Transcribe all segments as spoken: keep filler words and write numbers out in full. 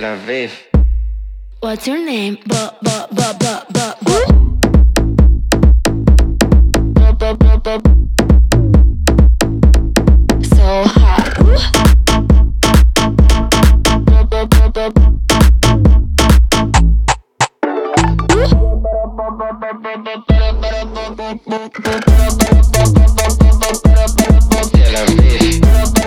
Aviv. What's your name? But but but but but but. So hot. Tel Aviv.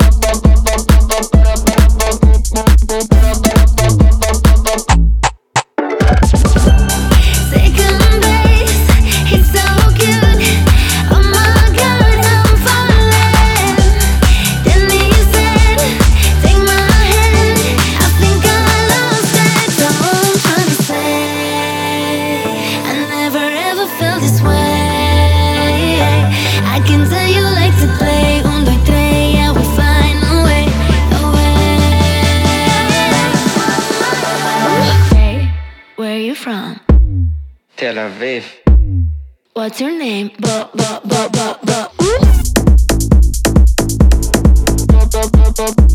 Second base, he's so cute. Oh my God, I'm falling. Then he said, "Take my hand." I think I lost it. So I'm trying to say, I never ever felt this way. I can tell you like to play. Un, dos, tres, yeah, we find a way, a way. Hey, where are you from? Tel Aviv. What's your name? But but but but but.